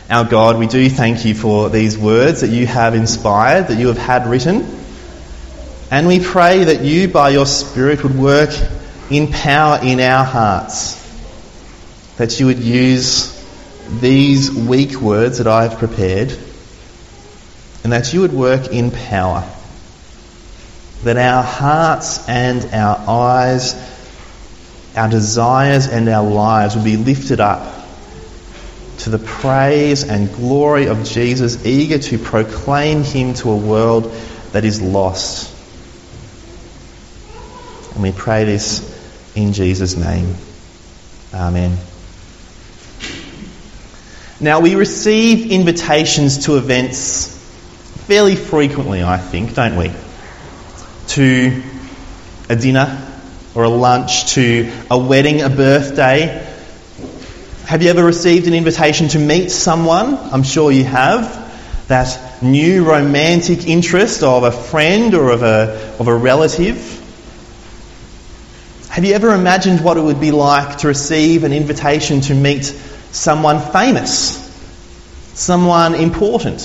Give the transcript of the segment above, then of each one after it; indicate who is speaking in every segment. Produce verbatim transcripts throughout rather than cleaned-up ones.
Speaker 1: Our God, we do thank you for these words that you have inspired, that you have had written. And we pray that you, by your Spirit, would work in power in our hearts. That you would use these weak words that I have prepared, and that you would work in power. That our hearts and our eyes, our desires and our lives would be lifted up to the praise and glory of Jesus, eager to proclaim him to a world that is lost. And we pray this in Jesus' name. Amen. Now, we receive invitations to events fairly frequently, I think, don't we? To a dinner or a lunch, to a wedding, a birthday. Have you ever received an invitation to meet someone? I'm sure you have. That new romantic interest of a friend or of a, of a relative. Have you ever imagined what it would be like to receive an invitation to meet someone famous? Someone important?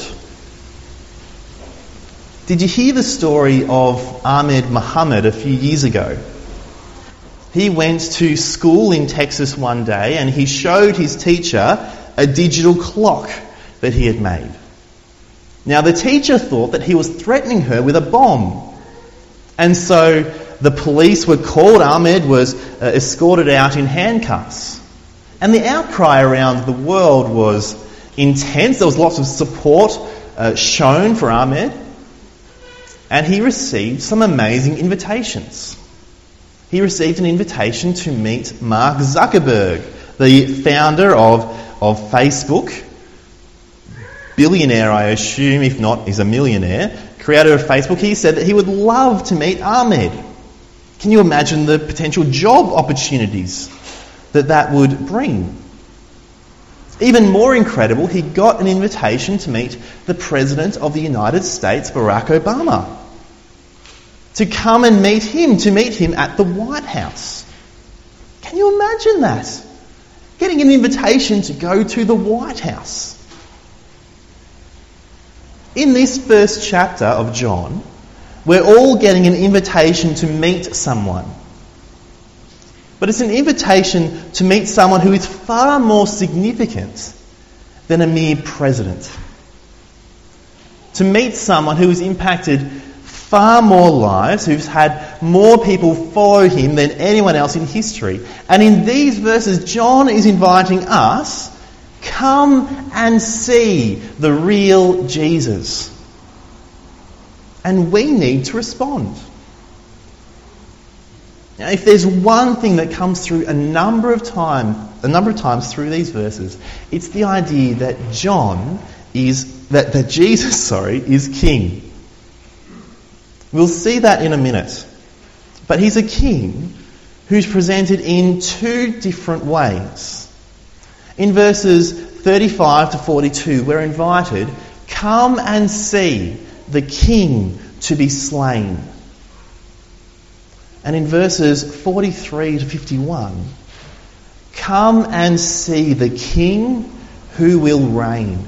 Speaker 1: Did you hear the story of Ahmed Muhammad a few years ago? He went to school in Texas one day and he showed his teacher a digital clock that he had made. Now, the teacher thought that he was threatening her with a bomb. And so the police were called. Ahmed was uh, escorted out in handcuffs. And the outcry around the world was intense. There was lots of support uh, shown for Ahmed. And he received some amazing invitations. He received an invitation to meet Mark Zuckerberg, the founder of, of Facebook. Billionaire, I assume, if not, he's a millionaire. Creator of Facebook. He said that he would love to meet Ahmed. Can you imagine the potential job opportunities that that would bring? Even more incredible, he got an invitation to meet the President of the United States, Barack Obama. To come and meet him, to meet him at the White House. Can you imagine that? Getting an invitation to go to the White House. In this first chapter of John, we're all getting an invitation to meet someone. But it's an invitation to meet someone who is far more significant than a mere president. To meet someone who has impacted far more lives, who's had more people follow him than anyone else in history. And in these verses, John is inviting us, come and see the real Jesus. And we need to respond. Now, if there's one thing that comes through a number of time, a number of times through these verses, it's the idea that John is that, that Jesus, sorry, is king. We'll see that in a minute. But he's a king who's presented in two different ways. In verses thirty-five to forty-two, we're invited, come and see the king to be slain. And in verses forty-three to fifty-one, come and see the king who will reign.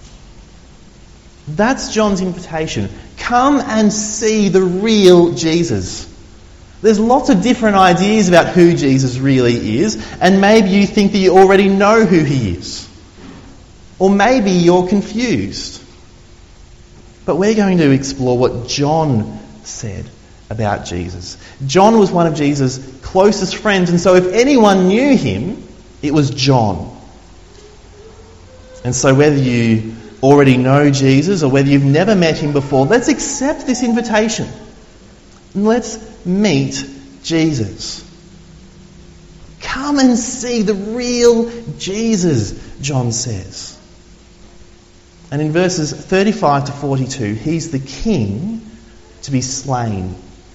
Speaker 1: That's John's invitation. Come and see the real Jesus. There's lots of different ideas about who Jesus really is, and maybe you think that you already know who he is. Or maybe you're confused. But we're going to explore what John said about Jesus. John was one of Jesus' closest friends, and so if anyone knew him, it was John. And so whether you already know Jesus or whether you've never met him before, let's accept this invitation. And let's meet Jesus. Come and see the real Jesus, John says. And in verses thirty-five to forty-two, he's the king to be slain.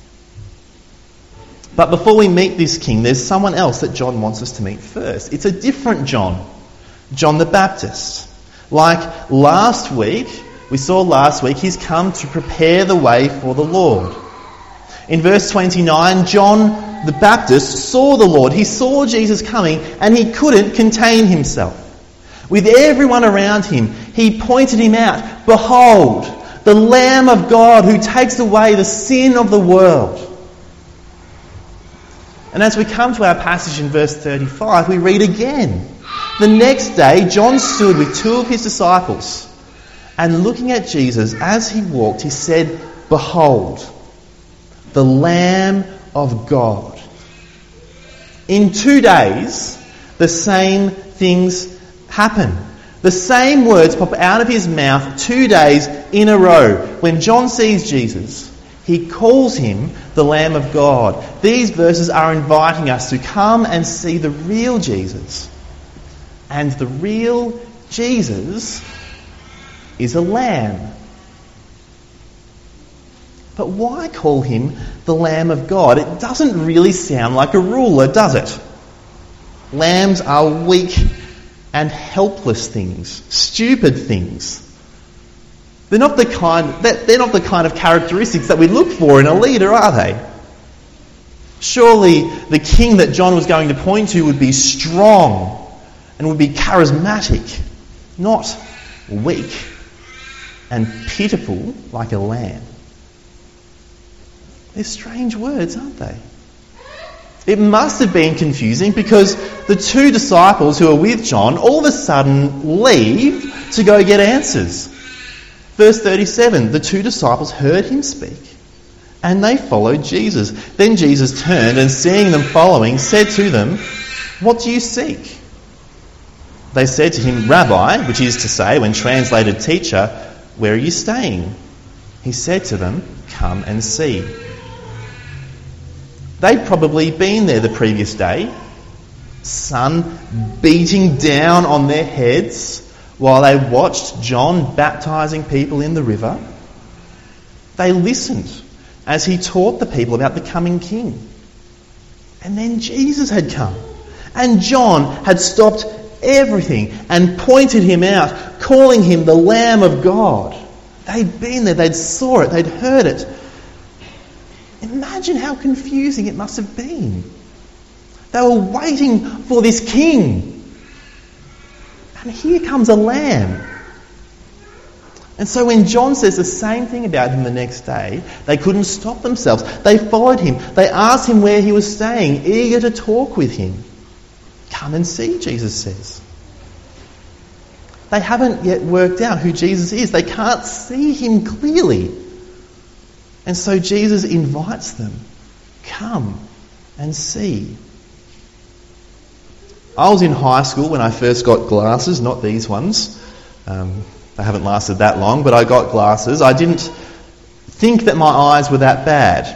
Speaker 1: But before we meet this king, there's someone else that John wants us to meet first. It's a different John, John the Baptist. Like last week, we saw last week, he's come to prepare the way for the Lord. In verse twenty-nine, John the Baptist saw the Lord. He saw Jesus coming and he couldn't contain himself. With everyone around him, he pointed him out. Behold, the Lamb of God who takes away the sin of the world. And as we come to our passage in verse thirty-five, we read again. The next day, John stood with two of his disciples, and looking at Jesus as he walked, he said, Behold, the Lamb of God. In two days, the same things happen. The same words pop out of his mouth two days in a row. When John sees Jesus, he calls him the Lamb of God. These verses are inviting us to come and see the real Jesus. And the real Jesus is a lamb. But why call him the Lamb of God? It doesn't really sound like a ruler, does it? Lambs are weak and helpless things, stupid things. They're not the kind, they're not the kind of characteristics that we look for in a leader, are they? Surely the king that John was going to point to would be strong and would be charismatic, not weak and pitiful like a lamb. They're strange words, aren't they? It must have been confusing because the two disciples who are with John all of a sudden leave to go get answers. Verse thirty-seven, the two disciples heard him speak and they followed Jesus. Then Jesus turned and seeing them following, said to them, What do you seek? They said to him, Rabbi, which is to say, when translated teacher, where are you staying? He said to them, Come and see. They'd probably been there the previous day, sun beating down on their heads while they watched John baptising people in the river. They listened as he taught the people about the coming king. And then Jesus had come. And John had stopped everything and pointed him out, calling him the Lamb of God. They'd been there, they'd saw it, they'd heard it. Imagine how confusing it must have been. They were waiting for this king. And here comes a lamb. And so when John says the same thing about him the next day, they couldn't stop themselves. They followed him. They asked him where he was staying, eager to talk with him. Come and see, Jesus says. They haven't yet worked out who Jesus is. They can't see him clearly. And so Jesus invites them, come and see. I was in high school when I first got glasses, not these ones. Um, they haven't lasted that long, but I got glasses. I didn't think that my eyes were that bad.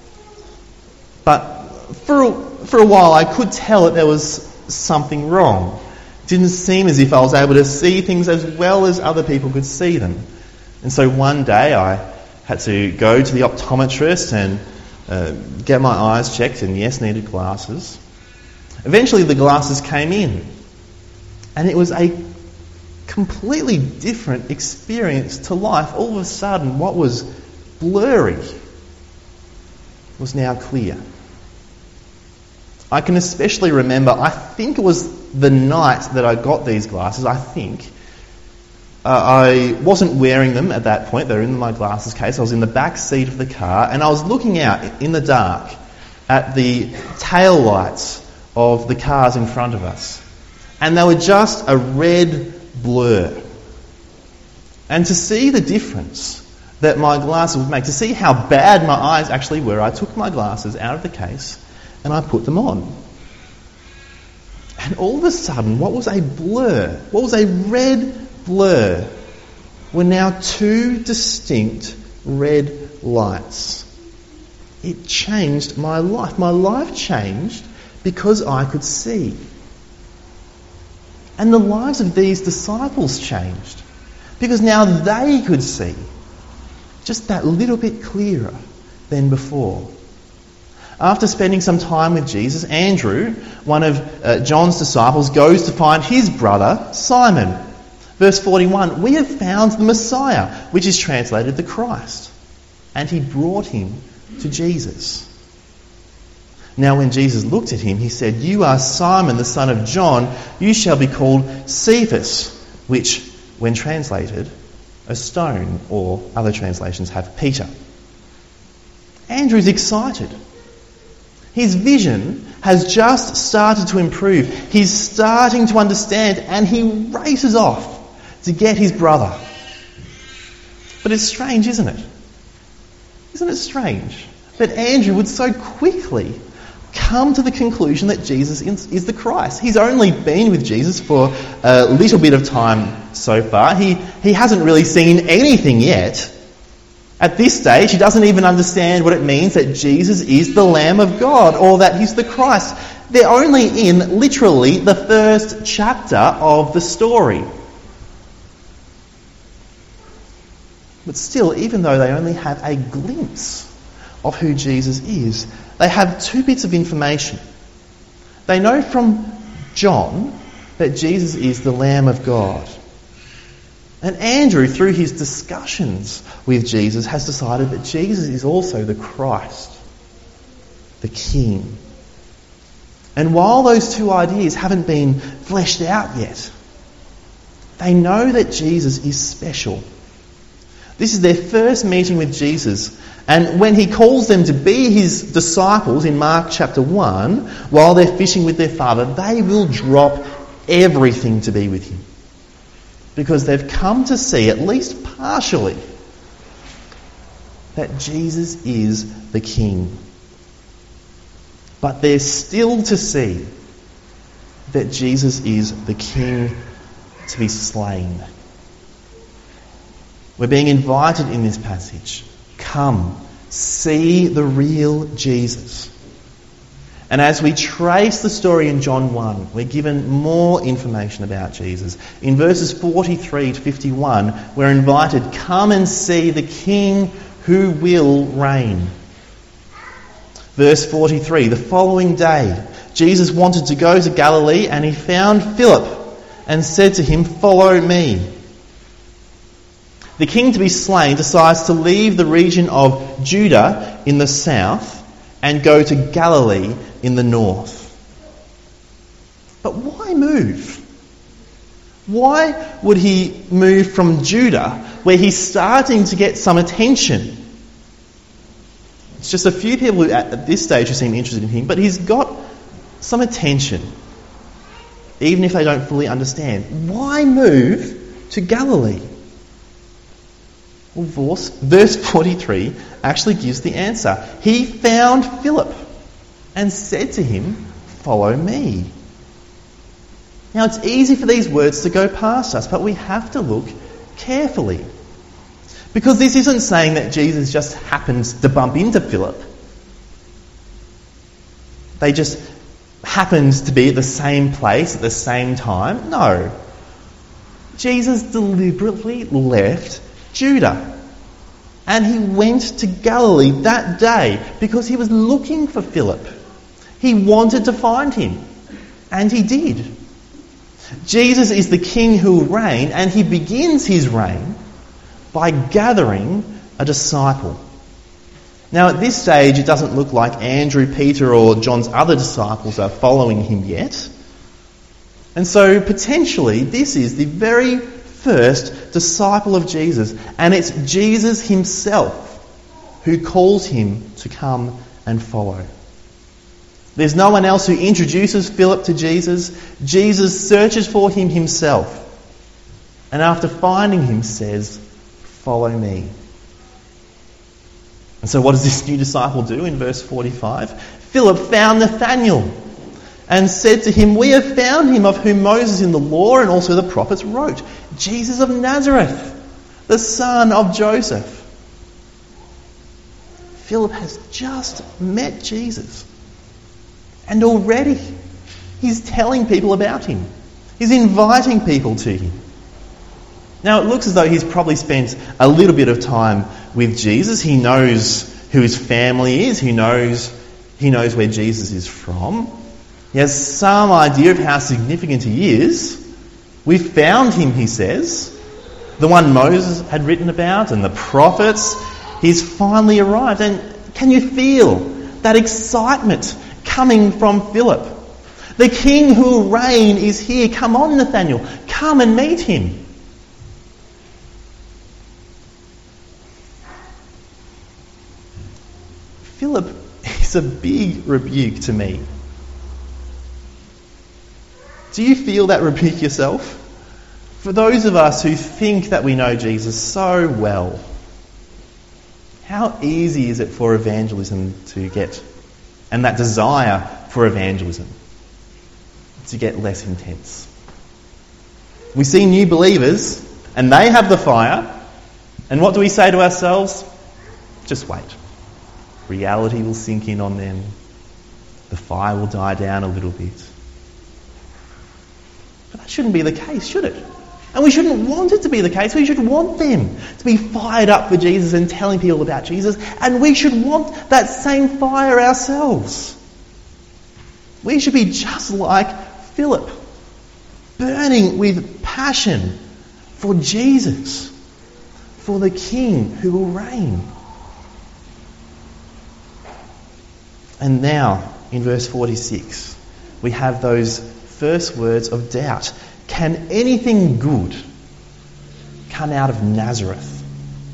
Speaker 1: But for a, for a while I could tell that there was something wrong. It didn't seem as if I was able to see things as well as other people could see them. And so one day I had to go to the optometrist and uh, get my eyes checked and yes, needed glasses. Eventually the glasses came in and it was a completely different experience to life. All of a sudden what was blurry was now clear. I can especially remember, I think it was the night that I got these glasses, I think. Uh, I wasn't wearing them at that point. They were in my glasses case. I was in the back seat of the car and I was looking out in the dark at the tail lights of the cars in front of us. And they were just a red blur. And to see the difference that my glasses would make, to see how bad my eyes actually were, I took my glasses out of the case and I put them on. And all of a sudden, what was a blur, what was a red blur, were now two distinct red lights. It changed my life. My life changed because I could see. And the lives of these disciples changed because now they could see just that little bit clearer than before. After spending some time with Jesus, Andrew, one of uh, John's disciples, goes to find his brother Simon. Verse forty-one, we have found the Messiah, which is translated the Christ. And he brought him to Jesus. Now when Jesus looked at him, he said, "You are Simon, the son of John. You shall be called Cephas," which, when translated, a stone, or other translations have Peter. Andrew's excited. His vision has just started to improve. He's starting to understand, and he races off to get his brother. But it's strange, isn't it? Isn't it strange that Andrew would so quickly come to the conclusion that Jesus is the Christ? He's only been with Jesus for a little bit of time so far. He, he hasn't really seen anything yet. At this stage, he doesn't even understand what it means that Jesus is the Lamb of God or that he's the Christ. They're only in, literally, the first chapter of the story. But still, even though they only have a glimpse of who Jesus is, they have two bits of information. They know from John that Jesus is the Lamb of God. And Andrew, through his discussions with Jesus, has decided that Jesus is also the Christ, the King. And while those two ideas haven't been fleshed out yet, they know that Jesus is special. This is their first meeting with Jesus. And when he calls them to be his disciples in Mark chapter one, while they're fishing with their father, they will drop everything to be with him. Because they've come to see, at least partially, that Jesus is the King. But they're still to see that Jesus is the King to be slain. We're being invited in this passage. Come, see the real Jesus. And as we trace the story in John one, we're given more information about Jesus. In verses forty-three to fifty-one, we're invited, come and see the King who will reign. Verse forty-three, the following day, Jesus wanted to go to Galilee, and he found Philip and said to him, "Follow me." The king to be slain decides to leave the region of Judah in the south and go to Galilee in the north. But why move? Why would he move from Judah, where he's starting to get some attention? It's just a few people at this stage who seem interested in him, but he's got some attention, even if they don't fully understand. Why move to Galilee? Well, verse, verse forty-three actually gives the answer. He found Philip and said to him, "Follow me." Now, it's easy for these words to go past us, but we have to look carefully. Because this isn't saying that Jesus just happens to bump into Philip. They just happened to be at the same place at the same time. No. Jesus deliberately left Judah. And he went to Galilee that day because he was looking for Philip. He wanted to find him. And he did. Jesus is the King who will reign, and he begins his reign by gathering a disciple. Now at this stage it doesn't look like Andrew, Peter or John's other disciples are following him yet. And so potentially this is the very first disciple of Jesus, and it's Jesus himself who calls him to come and follow. There's no one else who introduces Philip to Jesus. Jesus searches for him himself, and after finding him says, "Follow me." And so what does this new disciple do in verse forty-five? Philip found Nathanael and said to him, "We have found him of whom Moses in the law and also the prophets wrote, Jesus of Nazareth, the son of Joseph." Philip has just met Jesus, and already he's telling people about him. He's inviting people to him. Now it looks as though he's probably spent a little bit of time with Jesus. He knows who his family is. He knows, he knows where Jesus is from. He has some idea of how significant he is. We found him, he says, the one Moses had written about and the prophets. He's finally arrived. And can you feel that excitement coming from Philip. The king who will reign is here. Come on, Nathanael. Come and meet him. Philip is a big rebuke to me. Do you feel that rebuke yourself? For those of us who think that we know Jesus so well, how easy is it for evangelism to get, and that desire for evangelism to get less intense? We see new believers and they have the fire, and what do we say to ourselves? Just wait. Reality will sink in on them. The fire will die down a little bit. But that shouldn't be the case, should it? And we shouldn't want it to be the case. We should want them to be fired up for Jesus and telling people about Jesus. And we should want that same fire ourselves. We should be just like Philip, burning with passion for Jesus, for the King who will reign. And now, in verse forty-six, we have those first words of doubt. Can anything good come out of Nazareth?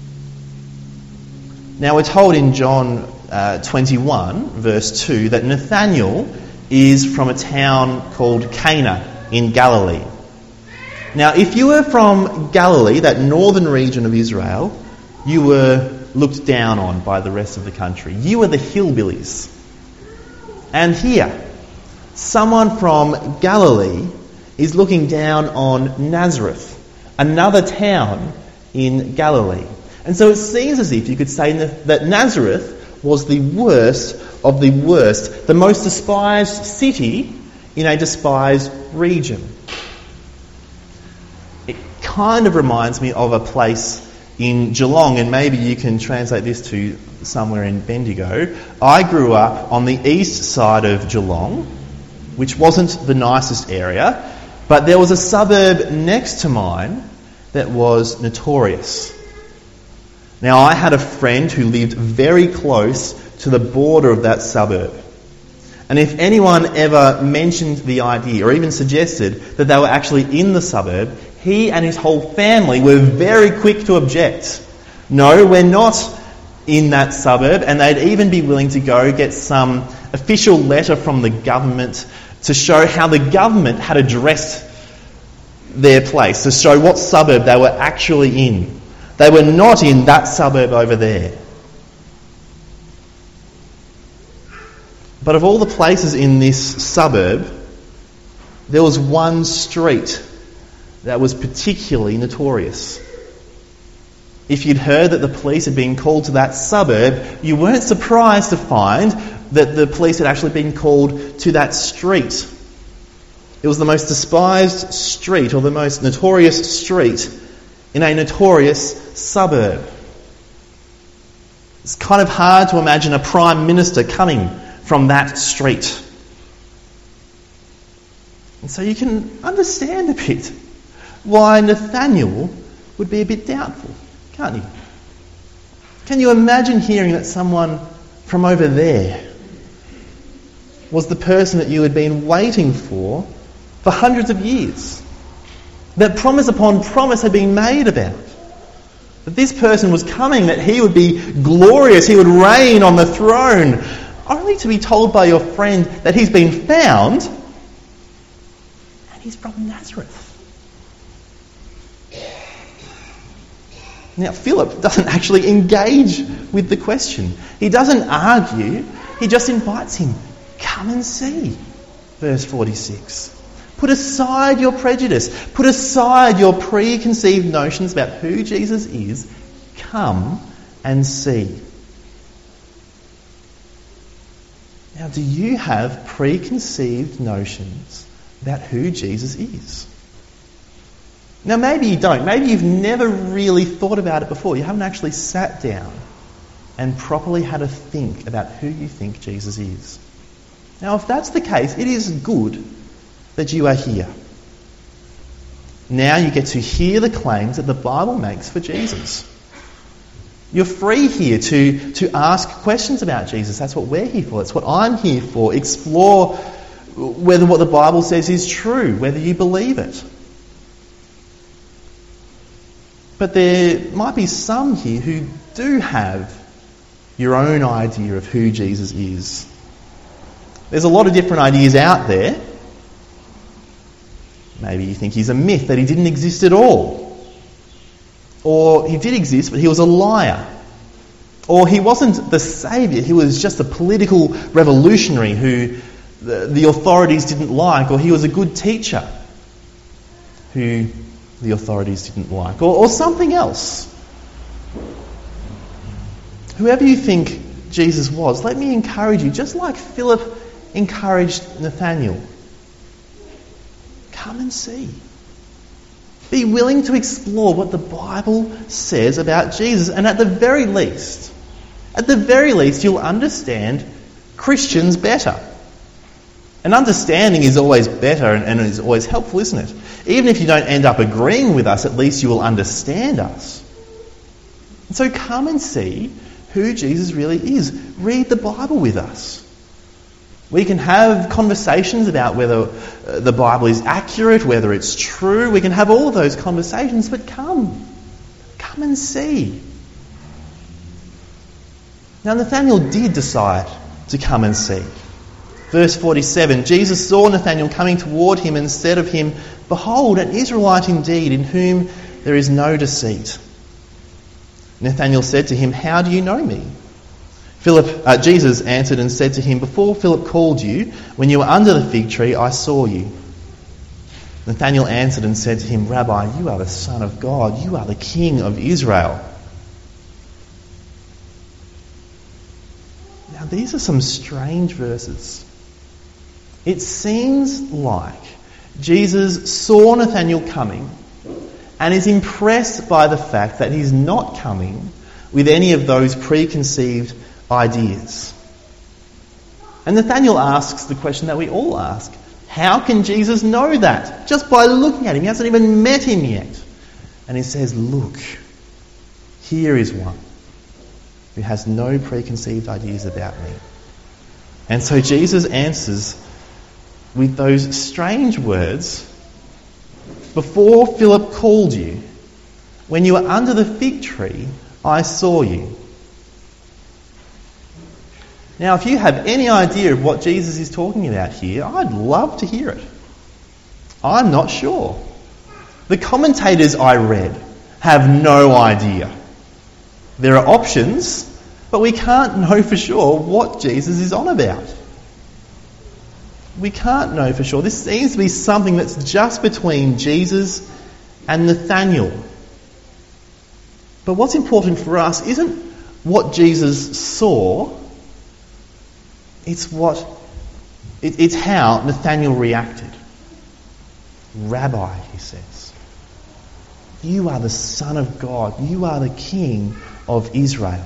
Speaker 1: Now we're told in John uh, twenty-one, verse two, that Nathanael is from a town called Cana in Galilee. Now if you were from Galilee, that northern region of Israel, you were looked down on by the rest of the country. You were the hillbillies. And here, someone from Galilee is looking down on Nazareth, another town in Galilee. And so it seems as if you could say that Nazareth was the worst of the worst, the most despised city in a despised region. It kind of reminds me of a place in Geelong, and maybe you can translate this to somewhere in Bendigo. I grew up on the east side of Geelong, which wasn't the nicest area, but there was a suburb next to mine that was notorious. Now, I had a friend who lived very close to the border of that suburb. And if anyone ever mentioned the idea or even suggested that they were actually in the suburb, he and his whole family were very quick to object. No, we're not in that suburb, and they'd even be willing to go get some official letter from the government to show how the government had addressed their place, to show what suburb they were actually in. They were not in that suburb over there. But of all the places in this suburb, there was one street that was particularly notorious. If you'd heard that the police had been called to that suburb, you weren't surprised to find that the police had actually been called to that street. It was the most despised street, or the most notorious street in a notorious suburb. It's kind of hard to imagine a prime minister coming from that street. And so you can understand a bit why Nathanael would be a bit doubtful, can't you? Can you imagine hearing that someone from over there was the person that you had been waiting for for hundreds of years? That promise upon promise had been made about. That this person was coming, that he would be glorious, he would reign on the throne, only to be told by your friend that he's been found and he's from Nazareth. Now, Philip doesn't actually engage with the question. He doesn't argue. He just invites him. Come and see. Verse forty-six. Put aside your prejudice. Put aside your preconceived notions about who Jesus is. Come and see. Now, do you have preconceived notions about who Jesus is? Now, maybe you don't. Maybe you've never really thought about it before. You haven't actually sat down and properly had a think about who you think Jesus is. Now, if that's the case, it is good that you are here. Now you get to hear the claims that the Bible makes for Jesus. You're free here to, to ask questions about Jesus. That's what we're here for. That's what I'm here for. Explore whether what the Bible says is true, whether you believe it. But there might be some here who do have your own idea of who Jesus is. There's a lot of different ideas out there. Maybe you think he's a myth, that he didn't exist at all. Or he did exist, but he was a liar. Or he wasn't the saviour, he was just a political revolutionary who the, the authorities didn't like. Or he was a good teacher who the authorities didn't like. Or, or something else. Whoever you think Jesus was, let me encourage you, just like Philip encouraged Nathanael, come and see. Be willing to explore what the Bible says about Jesus. And at the very least, at the very least, you'll understand Christians better. And understanding is always better and, and is always helpful, isn't it? Even if you don't end up agreeing with us, at least you will understand us. And so come and see who Jesus really is. Read the Bible with us. We can have conversations about whether the Bible is accurate, whether it's true. We can have all of those conversations, but come. Come and see. Now, Nathanael did decide to come and see. Verse forty-seven, Jesus saw Nathanael coming toward him and said of him, "Behold, an Israelite indeed, in whom there is no deceit." Nathanael said to him, "How do you know me?" Philip, uh, Jesus answered and said to him, "Before Philip called you, when you were under the fig tree, I saw you." Nathanael answered and said to him, "Rabbi, you are the Son of God. You are the King of Israel." Now, these are some strange verses. It seems like Jesus saw Nathanael coming and is impressed by the fact that he's not coming with any of those preconceived ideas. And Nathanael asks the question that we all ask. How can Jesus know that? Just by looking at him. He hasn't even met him yet. And he says, "Look, here is one who has no preconceived ideas about me." And so Jesus answers with those strange words, "Before Philip called you, when you were under the fig tree, I saw you." Now, if you have any idea of what Jesus is talking about here, I'd love to hear it. I'm not sure. The commentators I read have no idea. There are options, but we can't know for sure what Jesus is on about. We can't know for sure. This seems to be something that's just between Jesus and Nathanael. But what's important for us isn't what Jesus saw, it's what it, it's how Nathanael reacted. "Rabbi," he says, "you are the Son of God. You are the King of Israel."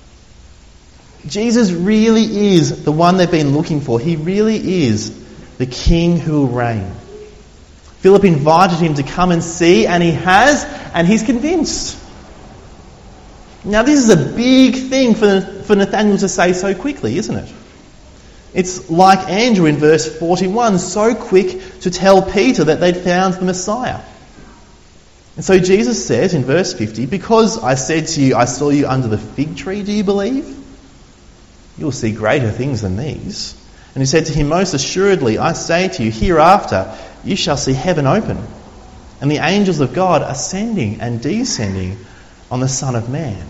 Speaker 1: Jesus really is the one they've been looking for. He really is the King who will reign. Philip invited him to come and see, and he has, and he's convinced. Now, this is a big thing for, for Nathanael to say so quickly, isn't it? It's like Andrew in verse forty-one, so quick to tell Peter that they'd found the Messiah. And so Jesus says in verse fifty, "Because I said to you, I saw you under the fig tree, do you believe? You'll see greater things than these." And he said to him, "Most assuredly, I say to you, hereafter you shall see heaven open, and the angels of God ascending and descending on the Son of Man."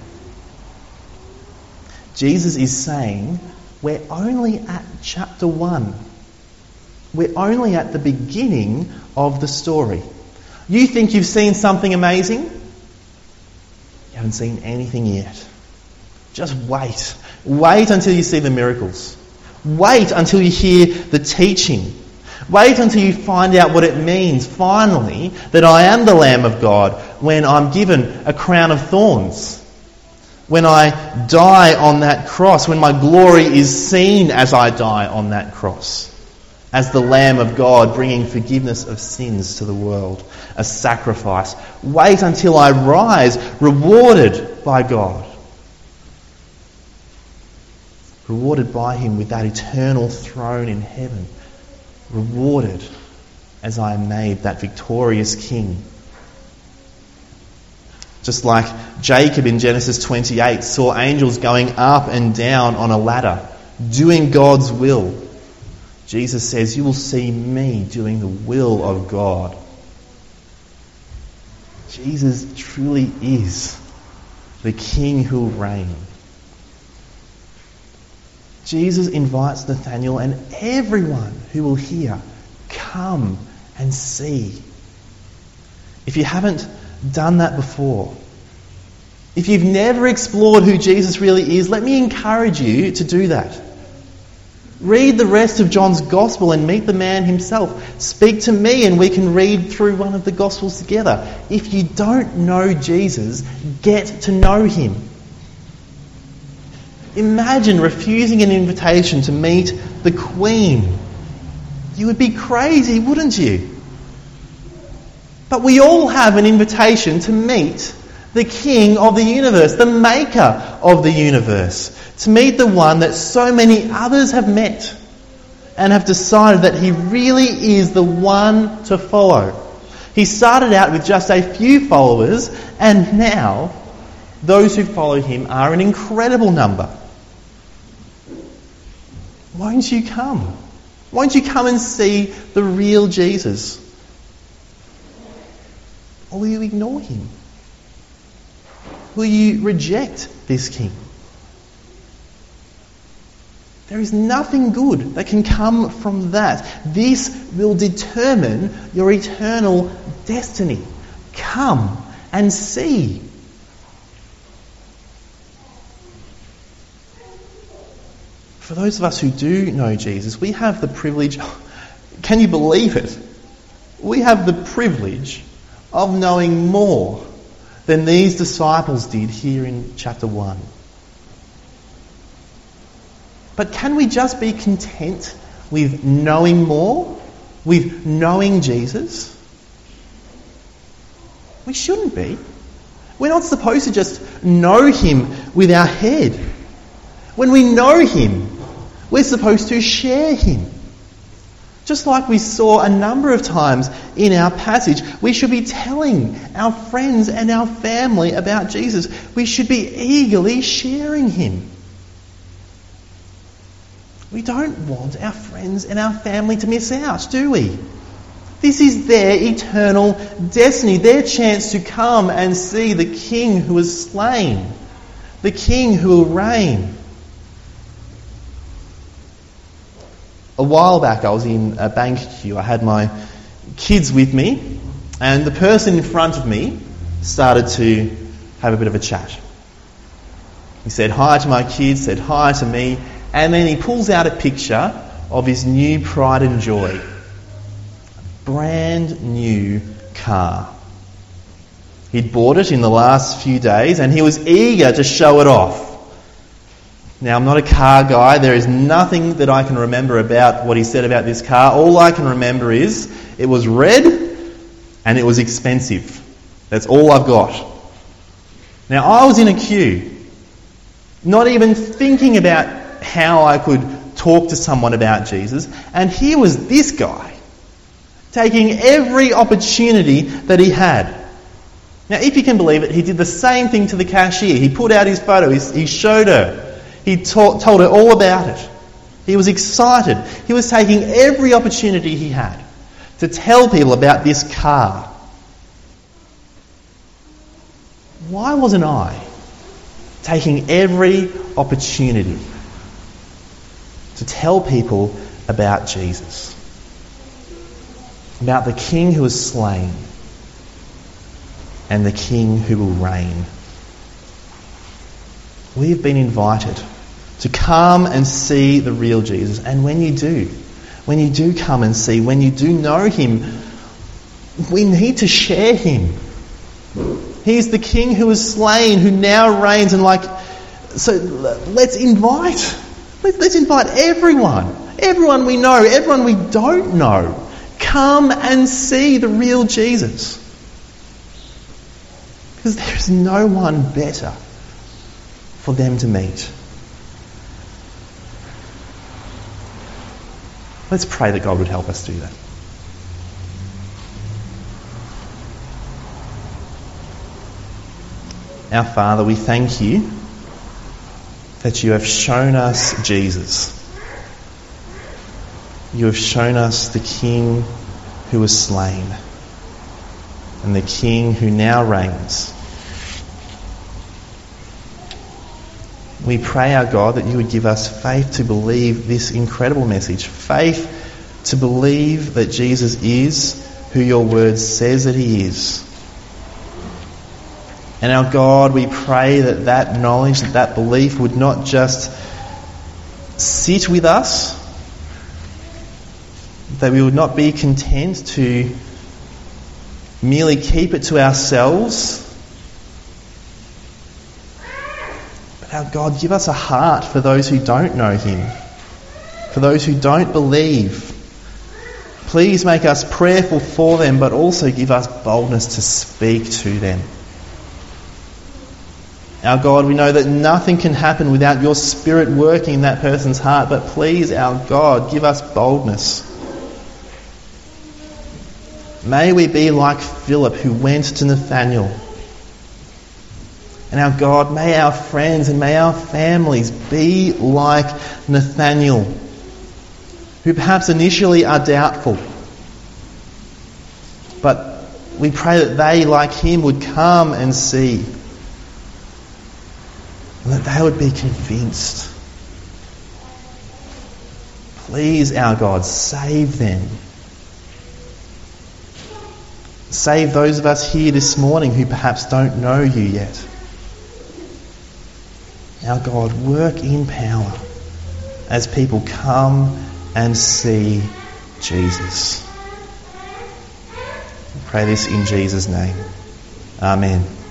Speaker 1: Jesus is saying, we're only at chapter one. We're only at the beginning of the story. You think you've seen something amazing? You haven't seen anything yet. Just wait. Wait until you see the miracles. Wait until you hear the teaching. Wait until you find out what it means, finally, that I am the Lamb of God when I'm given a crown of thorns. When I die on that cross, when my glory is seen as I die on that cross. As the Lamb of God bringing forgiveness of sins to the world. A sacrifice. Wait until I rise, rewarded by God. rewarded by him with that eternal throne in heaven, rewarded as I am made that victorious king. Just like Jacob in Genesis twenty-eight saw angels going up and down on a ladder, doing God's will, Jesus says, you will see me doing the will of God. Jesus truly is the King who will reign. Jesus invites Nathanael and everyone who will hear, come and see. If you haven't done that before, if you've never explored who Jesus really is, let me encourage you to do that. Read the rest of John's Gospel and meet the man himself. Speak to me and we can read through one of the Gospels together. If you don't know Jesus, get to know him. Imagine refusing an invitation to meet the Queen. You would be crazy, wouldn't you? But we all have an invitation to meet the King of the universe, the Maker of the universe, to meet the one that so many others have met and have decided that he really is the one to follow. He started out with just a few followers, and now those who follow him are an incredible number. Won't you come? Won't you come and see the real Jesus? Or will you ignore him? Will you reject this king? There is nothing good that can come from that. This will determine your eternal destiny. Come and see. For those of us who do know Jesus, we have the privilege, can you believe it? We have the privilege of knowing more than these disciples did here in chapter one. But can we just be content with knowing more? With knowing Jesus? We shouldn't be. We're not supposed to just know him with our head. When we know him, we're supposed to share him. Just like we saw a number of times in our passage, we should be telling our friends and our family about Jesus. We should be eagerly sharing him. We don't want our friends and our family to miss out, do we? This is their eternal destiny, their chance to come and see the King who was slain, the King who will reign. A while back I was in a bank queue. I had my kids with me, and the person in front of me started to have a bit of a chat. He said hi to my kids, said hi to me, and then he pulls out a picture of his new pride and joy. Brand new car. He'd bought it in the last few days and he was eager to show it off. Now, I'm not a car guy. There is nothing that I can remember about what he said about this car. All I can remember is it was red and it was expensive. That's all I've got. Now, I was in a queue, not even thinking about how I could talk to someone about Jesus, and here was this guy taking every opportunity that he had. Now, if you can believe it, he did the same thing to the cashier. He put out his photo, he, he showed her. He ta- told her all about it. He was excited. He was taking every opportunity he had to tell people about this car. Why wasn't I taking every opportunity to tell people about Jesus? About the King who was slain and the King who will reign. We have been invited to come and see the real Jesus. And when you do, when you do come and see, when you do know him, we need to share him. He's the King who was slain, who now reigns, and like, so let's invite, let's invite everyone, everyone we know, everyone we don't know, come and see the real Jesus. Because there is no one better for them to meet. Let's pray that God would help us do that. Our Father, we thank you that you have shown us Jesus. You have shown us the King who was slain and the King who now reigns. We pray, our God, that you would give us faith to believe this incredible message. Faith to believe that Jesus is who your word says that he is. And our God, we pray that that knowledge, that that belief would not just sit with us, that we would not be content to merely keep it to ourselves. But our God, give us a heart for those who don't know him, for those who don't believe. Please make us prayerful for them, but also give us boldness to speak to them. Our God, we know that nothing can happen without your Spirit working in that person's heart, but please, our God, give us boldness. May we be like Philip, who went to Nathanael. And our God, may our friends and may our families be like Nathanael, who perhaps initially are doubtful. But we pray that they, like him, would come and see. And that they would be convinced. Please, our God, save them. Save those of us here this morning who perhaps don't know you yet. Our God, work in power as people come and see Jesus. We pray this in Jesus' name. Amen.